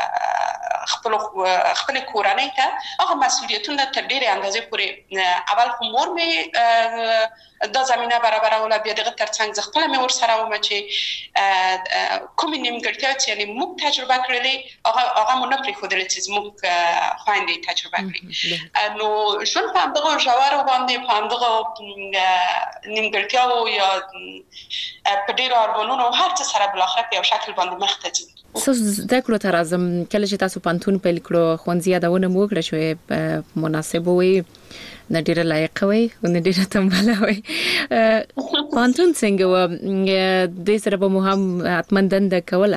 خپل کورنۍ ته، هغه مسئولیتونه تر ډېرې اندازې پورې اول خو مور مې دا زمینه برابروله، بیا دغه ترڅنګ زه خپله مې ورسره ومه چې کومې نیمګړتیاوې چې یعنې موږ تجربه کړلې هغه مو نه پرېښودلې چې زموږ خویندې تجربه کړي. نو ژوند په همدغو ژورو باندې، په همدغو نیمګړتیاوو یا په ډېرو ارمانونو هر څه سره بالاخره په یو شکل باندې مخ ته ځي. ستاسو زده کړو ته راځم. کله چې تاسو پوهنتون پیل کړو، ښوونځي یادونه مو وکړه شوې مناسب وي، نه ډېره لایقه وي او نه ډېره تنبله وي. پوهنتون څنګه و؟ دې سره به مو هم حتما دنده کوله؟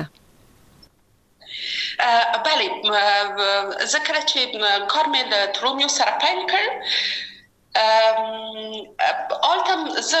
بله، زه کله چې کار مې له ترومیو سره پیل کړ، هلته زه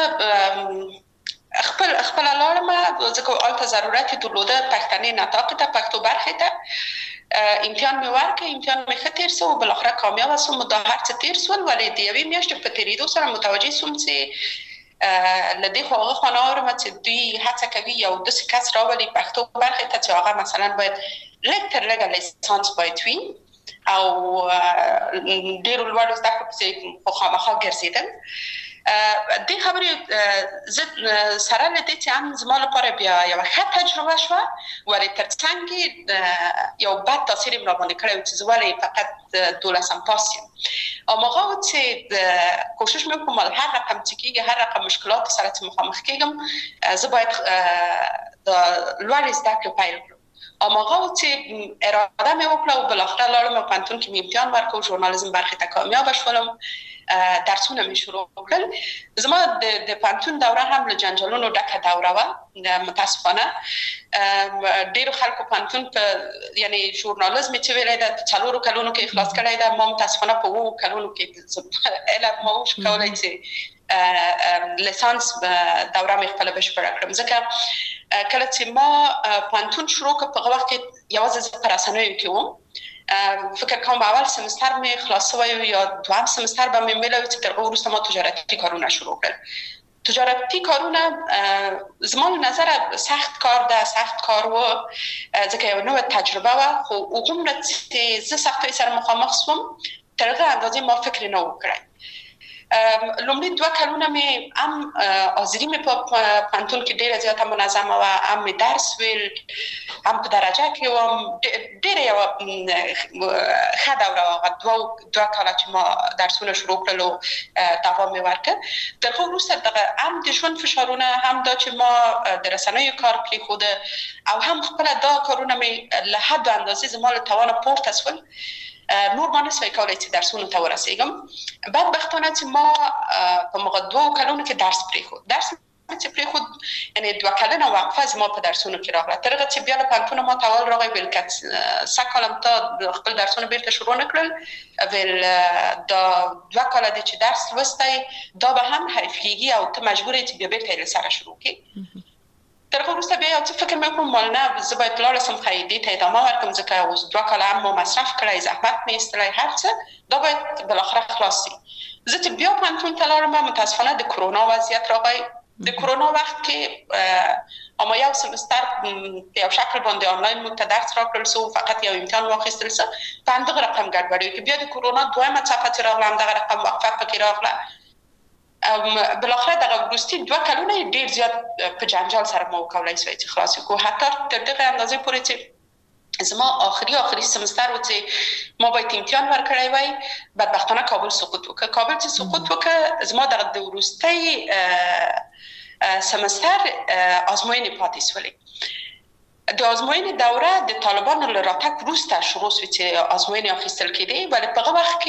خپل لاړم، ځکه هلته ضرورت درلوده پښتني نطاق ته، پښتو برخې ته. امتحان مې ورکړ، امتحان مې ښه تېر شو، بالاخره کامیابه شوم. دا هر څه تېر شول، ولې د یوې میاشتې په تېرېدو سره متوجه شوم چې له دې خوا هغه خوا نه اورم چې دوی هڅه کوي یو داسې کس راولي پښتو برخې ته چې هغه مثلا باید لږ تر لږه لیسانس باید وي او ډېرو لوړو زده کړو پسې خو خامخا ګرځېدل. دې خبرې زه سره له دې چې هم زما لپاره بیا یوه ښه تجربه شوه، ولې ترڅنګ یې یو بد تاثیر یې راباندې کړی و چې زه ولې فقط 12 پاس یم. هماغه و چې کوشش مې وکړم هر رقم چې کېږي، هر رقم مشکلاتو سره چې مخامخ کېږم، زه باید د لوړې زده کړې پیل کړم. هماغه و چې اراده مې وکړه او بالاخره لاړم پوهنتون کې مې امتحان ورکړ، ژورنالیزم برخې ته کامیابه شولم. درسونه مې شروع کړل. زما د پوهنتون دوره هم له جنجالونو ډکه دوره وه، متاسفانه. ډېرو خلکو پوهنتون په یعنې ژورنالیزم چې ویلی ده په 4 کلونو کې اخلاص کړی ده، ما متاسفانه په 7 کلونو کې علم ما وشو کولی چې لیسانس دوره مې خپله بشپړه کړم. ځکه کله چې ما پوهنتون شروع کړ، په هغه وخت کې یوازې زه په رسنیو کې وم. فکر کوم اول سمستر مې خلاص شوی یا دویم سمستر به مې ملوي چې تر هغه وروسته ما تجارتي کارونه شروع کړل. تجارتي کارونه زما له نظره سخت کار ده، سخت کار و، ځکه یو نوې تجربه وه، خو هغومره چې زه سختیو سره مخامخ شوم تر هغه اندازې ما فکر نه و کړی. لومړی 2 کلونه مې هم حاضري مې په پانتون کې ډیره زیاته منظمه و، هم مې درس ویل، هم په درجه کې وم. ډیره یو ښه دوره وه. 2 کاله چې ما درسونه شروع کړل دوام مې ورکړ. تر هغه وروسته دغه هم د ژوند فشارونه، هم دا چې ما د رسنیو کار پرېښوده او هم خپله دا کارونه مې له حد اندازې زما له توانه پورته سول. نور ما نسوای کولی چې درسونو ته ورسېږم. بدبختانه چې ما په مغه 2 کلونو کې درس پرېښود. درس چې پرېښود یعنی 2 کلنه وقفه زما په درسونو کې راغله. تر هغه چې بیا له پوهنتونه ما ته اول راغی ویل که سږ کال هم تا خپل درسونه بیرته شروع نه کړل، ویل دا 2 کاله دی چې درس لوستی دا به هم حریف کېږي او ته مجبور یې چې بیا بیرته یې له سره شروع کړې. تر هغه وروسته بیا یو څه فکر مې وکړم مال نه زه باید لاړه شم قاعدې ته ادامه ورکړم ځکه اوس 2 کاله هم ما مصرف کړی، زحمت مې ایستلی، هر څه دا باید بالاخره خلاص شي. زه چې بیا پوهنتون ته لاړم متاسفانه د کرونا وضعیت راغی. د کرونا وخت کې اما یو سمستر په یو شکل باندې آنلاین موږ ته درس راکړل سو، فقط یو امتحان واخیستل سو. په همدغه رقم ګډوډي کې بیا د کرونا دویمه څپه چې راغله همدغه رقم وقفه پکې راغله. بالاخره دغه وروستي 2 کلونه ډیر زیات په جنجال سره ما وکولای سوای چې خلاص کو. حتی تر دغه اندازې پورې چې زما آخري سمستر و چې ما باید امتحان ورکړی وای، بدبختانه کابل سقوط وکړ. کابل چې سقوط وکړ زما د وروستي سمستر ازموینې پاتې سولې. د ازموینې دوره د طالبانو له راتګ وروسته شروع شوه چې ازموینې اخیستل کېدې، ولی په هغه وخت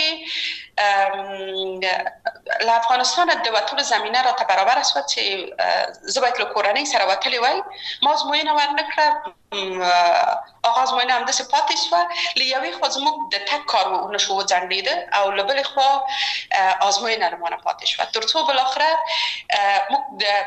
کې له افغانستان د وتلو زمینه راته برابره شوه چې زه باید له کورنۍ سره وتلی وای. ما ازموینه ورنه کړه، هغه ازموینه همداسې پاتې شوه. له یوې خوا زموږ د تګ کار ونشو وځنډېده او له بلې خوا ازموینه له ما نه پاتې شوه، تر څو بالاخره موږ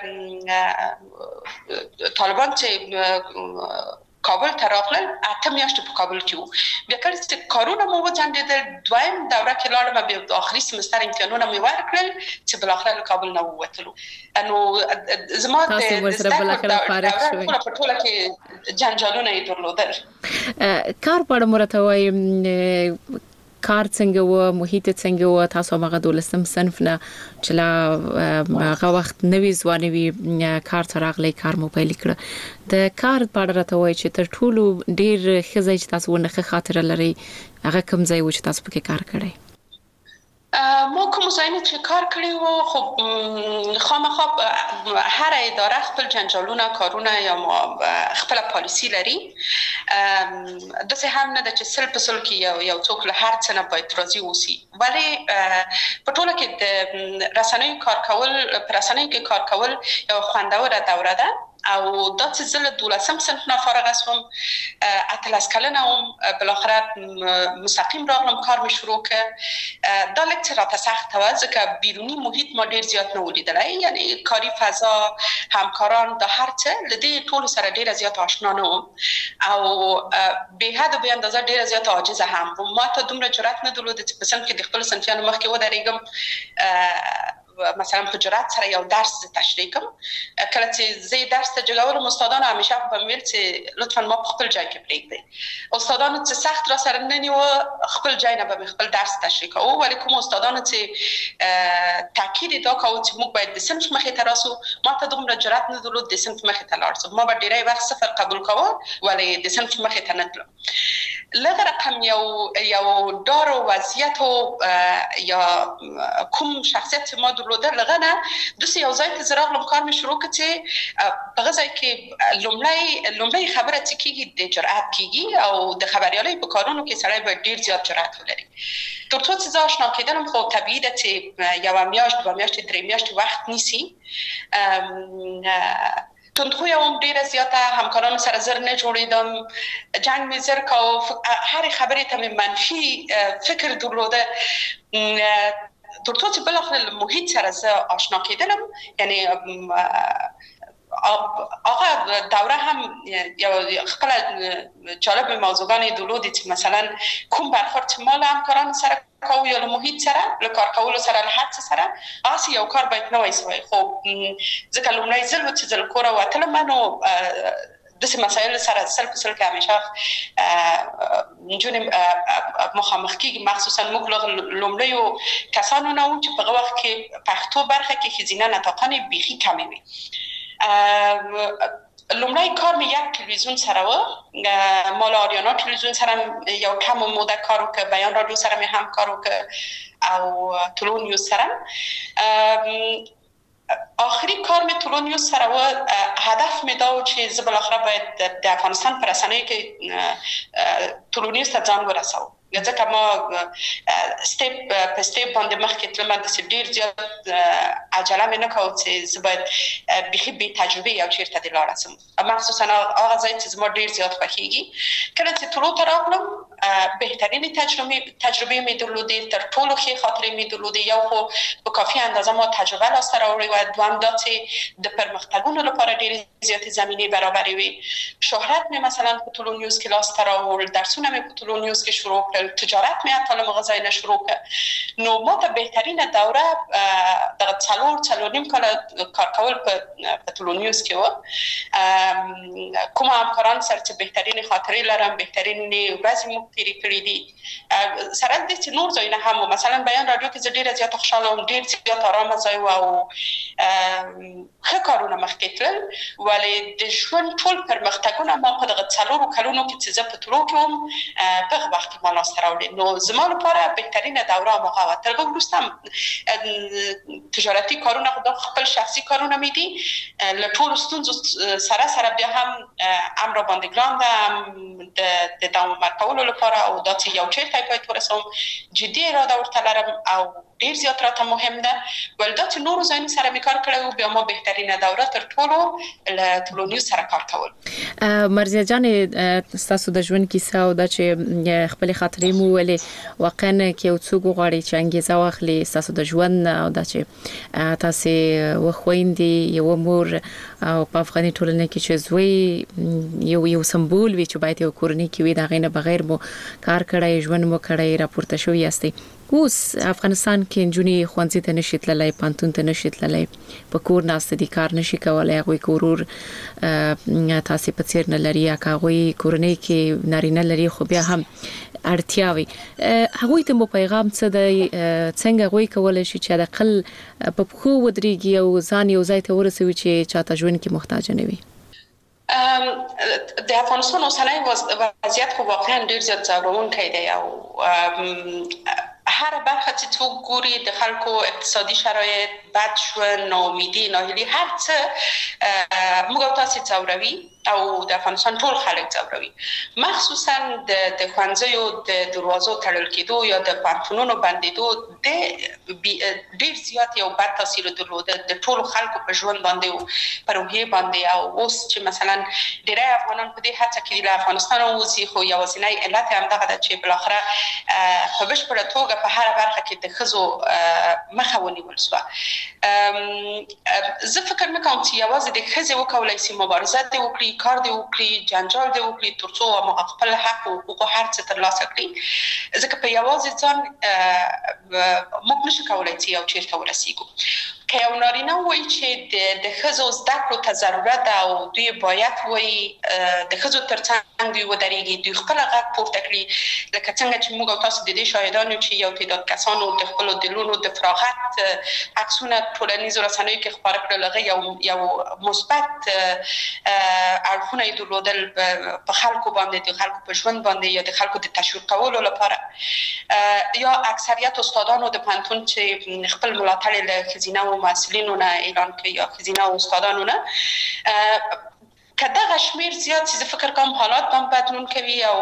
د طالبان چې کابل ته راغلل 8 میاشتې په کابل کې وو. بیا کله چې کارونه مو وځنډېدل دویم دوره کې لاړم، بیا د آخري سمستر امتحانونه مې ورکړل چې بالاخره له کابل نه ووتلو. نو زما د په ټوله کې جنجالونه یې درلودل. کار په اړه مرته وایم کار څنګه و، محیط څنګه و؟ تاسو هغه 12م صنف نه چې لا هغه وخت نوې ځواني وي کار ته راغلی، کار مو پیل کړ. د کار په اړه راته وایي چې تر ټولو ډیر ښه ځای چې تاسو ونه ښه خاطره لرئ هغه کوم ځای و چې تاسو پکې کار کړی؟ ما کوم ځای چې کار کړی و خو خامخا هر اداره خپل جنجالونه کارونه یا خپل پالیسی لري. داسې هم نه ده چې سل په سل کې یو څوک له هر څه نه باید راضي اوسي، ولی په ټوله کې د رسنیو کار کول په رسنیو کې کار کول یو خوندوره دوره ده. او دا چې زه له 12م صنف نه فارغ شوم 18 کلنه وم، بالاخره مستقیم راغلم کار مې شروع کړ. دا لږ څه راته سخته وه ځکه بیروني محیط ما ډیر زیات نه ولیدلی، یعنی کاري فضا، همکاران، دا هر څه له دې ټولو سره ډیره زیات آشنا نه وم او بې حده بې اندازه ډیره زیات عاجزه هم وم. ما ته دومره جرأت نه درلوده چې په صنف کې د خپلو صنفیانو مخکې ودرېږم، مثلا په جرأت سره یو درس تشریح کوم. کله چې زه درس ته جوړولم استادانو همیشه په ویل چې لطفا ما په خپل ځای کې پرېږدئ. استادانو چې سخت را سره نه نیوه خپل ځای نه به خپل درس تشریح کوو، ولی کوم استادانو چې تاکید دا کوو چې موږ باید د صنف مخې ته راسو، ما ته دومره جرأت نه درلود د صنف مخې ته لاړ شم. ما به ډیری وخت صفر قبول کوه ولی د صنف مخې ته نه تلم. لږ رقم یو ډار او وضعیت یا کوم شخصیت چې ما درلوده لږه نه داسې یو ځای ته زه راغلم کار مې شروع کړ چې په هغه ځای کې لومړی خبره چې کېږي د جرأت کېږي او د خبریالۍ په کارونو کې سړی باید ډېر زیات جرأت ولري. تر څو چې زه آشنا کېدلم خو طبیعي ده چې یوه میاشت 2 میاشتې 3 میاشتې وخت نیسي. تندخوی هم ډیره زیاته، همکارانو سره زر نه جوړیدم، جنگ می زر کو، هر خبرې ته منفي فکر درلوده. تر څو چې بالاخره محیط سره زه آشنا کېدلم، یعنی آقا دوره هم یا خپل جالب موضوعانی درلودی چې مثلا کوم برخورد چې ما له همکارانو سره کوو یا له محیط سره له کار کولو سره له هر څه سره هسې یو کار باید نوی سوی. خو ځکه لومړی ځل و چې زه له کوره وتلم نو د مسایل سره سر په سر کې همیشه نجونې مخامخ کېږي، مخصوصا موږ لومړیو کسانو نه وو چې په هغه وخت کې پښتو برخه کې ښځینه نطاقانې بیخي کمې وې. لومړی کار مې یک تلویزیون سره و، مال آریانا تلویزیون سره یو کم موده کار وکړ، بیان رادیو سره مې هم کار وکړ او طلوع نیوز سره. آخری کار مې طلوع نیوز سره و، هدف مې دا و چې زه بالاخره باید د افغانستان په رسنیو کې طلوع نیوز ته ځان ورسوم، ځکه ما سټیپ په سټیپ باندې مخکې تلم، د ډیر زیات عجله مې نه کوله چې زه باید بیخي بې تجربې یو چېرته دې لاړه شم، مخصوصا هغه ځای چې زما ډیر زیات خوښېږي. کله چې طلوع ته راغلم بهترین تجربه مې درلودې، تر ټولو ښې خاطرې مې درلودې. یو خو په کافي اندازه ما تجربه لاسته راوړې وه، دویم دا چې د پرمختګونو لپاره ډېرې زیاتې زمینې برابرې وې. شهرت مې مثلا په طلوع نیوز کې لاسته راوړل، درسونه مې په طلوع نیوز کې شروع کړل، تجارت مې حتی له هغه ځای نه شروع کړ. نو ما ته بهترینه دوره دغه څلور نیم کاله کار کول په طلوع نیوز کې و. کوم همکاران سره چې بهترین خاطرې لرم، بهترین ورځې مو تیرې کړې دي، سره دې چې نور ځایونه هم و. مثلا بیان رادیو کې زه ډېره زیاته خوشحاله وم، ډېر زیات ارامه ځای و او ښه کارونه مخکې تلل. ولې د ژوند ټول پرمختګونه ما په دغه 4 کلونو کې چې زه په طلوع کې وم په هغه وخت کې ما لاسته راوړل. نو زما لپاره بهترینه دوره هماغه وه. تر هغه وروسته تجارتي کارونه خو خپل شخصي کارونه مې دي، له ټولو ستونزو سره بیا هم امر باندې ګران ده د دوام ورکولو لپاره، او دا چې یو چېرته باید ورسوم جدي اراده ورته لرم او ډیر زیات راته مهم ده. ول دا چې نورو ځایونو سره مې کار کړی و، بیا ما بهترینه دوره تر ټولو له طلوع نیوز سره کار کول. مرزیه جانې، ستاسو د ژوند کیسه او دا چې خپلې خاطرې مو ویلې، واقعا کې یو څوک وغواړي چې انګیزه واخلي ستاسو د ژوند او دا چې تاسې وخویندې، یو مور او په افغاني ټولنه کې چې زوی یو سمبول وي چې باید یو کورنۍ کې وي، د هغې نه بغیر مو کار کړی، ژوند مو کړی، راپورته شوي یاستئ. اوس افغانستان کې نجونې ښوونځي ته نشي تللی، پوهنتون ته نشي تللی، په کور ناسته دي، کار نشي کولی، هغوی کورور تاسې په څیر نه لري، یا که هغوی کورنۍ کې نارینه لري خو بیا هم اړتیاوې، هغوی ته مو پیغام څه دی؟ څنګه هغوی کولی شي چې حداقل په پښو ودرېږي او ځان یو ځای ته ورسوي چې چاته ژوند کې محتاج نه وي؟ د افغانستان اوسنی وضعیت خو واقعا ډېر زیات ځورونکی دی، او هر برخه چې څوک ګوري د خلکو اقتصادي شرایط، بد ژوند، ناامیدي، ناهیلي، هر څه موږ او تاسې ځوروي او د افغانستان ټول خلک ځوروي. مخصوصا د ښوونځیو د دروازو تړل کېدو یا د پوهنتونونو بندېدو ډېر زیات یو بد تاثیر درلوده د ټولو خلکو په ژوند باندې او په روحیې باندې. او اوس چې مثلا ډېری افغانان په دې هڅه کې له افغانستان ووځي، خو یوازینی علت یې همدغه ده چې بالاخره په بشپړه توګه په هره برخه کې د ښځو مخه ونیول شوه. زه فکر نه کوم چې یوازې د ښځې وکولی شي مبارزه دې وکړي، کار دې وکړي، جنجال دې وکړي تر څو هغه خپل حق او حقوق هر څه ترلاسه کړي، ځکه په یوازې ځان موږ نشو کولی چې یو چېرته ورسیږو. که یو نارینه وایي چې د ښځو زده کړو ته ضرورت ده او دوی باید وایي د ښځو تر څنګ دوی ودرېږي، دوی خپله غږ پورته کړي، لکه څنګه چې موږ او تاسو د دې شاهدان یو چې یو تعداد کسانو د خپلو دلونو د فراغت عکسونه ټولنیزو رسنیو کې خپاره کړل. هغه یو مثبت اړخونه یې درلودل په خلکو باندې، د خلکو په ژوند باندې، یا د خلکو د تشویق کولو لپاره. یا اکثریت استادانو د پوهنتون چې خپل ملاتړ له ښځینه محصلینو نه اعلان کړي یا ښځینه استادانو نه، که دغه شمیر زیات شي، زه فکر کوم حالات به بدلون کوي او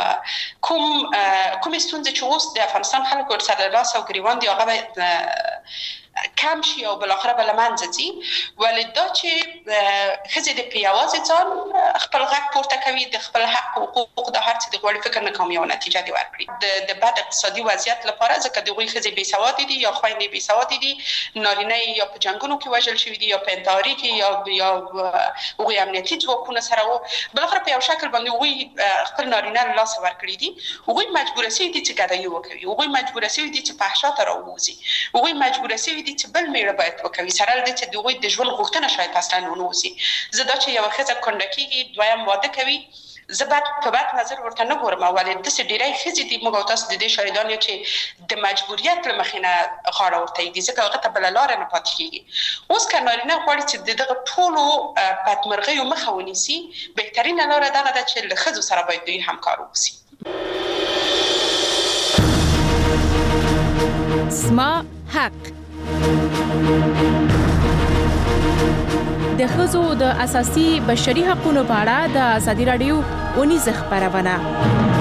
کومې ستونزې چې اوس د افغانستان خلکو ورسره لاس او ګریوان دي هغه به کم شي او بالاخره به له منځه ځي. ولې دا چې ښځې د په یوازې ځان خپل غږ پورته کوي، د خپل حق او حقوق د هر څه د غواړي، فکر نه کوم یوه نتیجه دې ورکړي د بد اقتصادي وضعیت لپاره، ځکه د هغوی ښځې بې سوادې دي یا خویندې بې سوادې دي، نارینه یا په جنګونو کې وژل شوي دي یا په انتحاري کې یا هغوی امنیتي ځواکونه سره وو، بالاخره په یو شکل باندې هغوی خپل نارینه له لاسه ورکړي دي. هغوی مجبوره شوي دي چې ګدایي وکوي، هغوی مجبوره شوي دي چې فحشا ته راووځي، هغوی مجبوره شوي دي دي چې بل میړه باید وکوي سره د چې دوی د ژوند غوښتنه شاید اصلا ونه وسی زه دا چې یو ښځه کونډه کیږي دویم واده کوي زه په بد نظر ورته نه ګورم ولې داسې ډیری ښځې دي موږ تاسو د دې شاهدان یو چې د مجبوریت له مخې نه غاړه ورته ایږدي ځکه هغه ته بله لاره نه پاتې کېږي اوس که نارینه غواړي چې د دغه ټولو بدمرغیو مخه ونیسي بهترینه لاره دغه ده چې له ښځو سره باید دوی همکار واوسي زما حق د ښځو د اساسي بشري حقوقو په اړه د ازادي راډیو ونیزه خبرونه